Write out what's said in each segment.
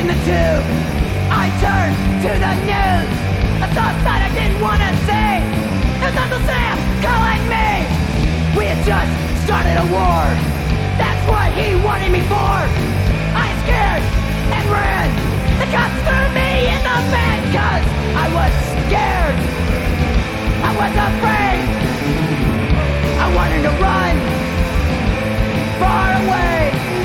in the tube. I turned to the news. I saw a sight I didn't want to see. It was Uncle Sam calling me. We had just started a war. That's what he wanted me for. I scared and ran. The cops threw me in the van 'cause I was scared. I was afraid. I wanted to run far away.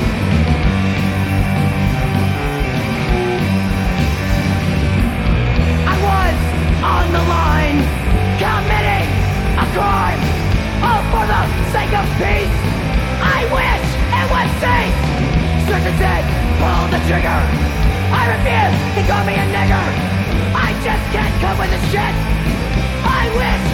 I was on the line, committing a crime, all for the sake of peace. I wish it would cease. Strickland said, pull the trigger. I refuse, he called me a nigger. I just can't cope with this shit. I wish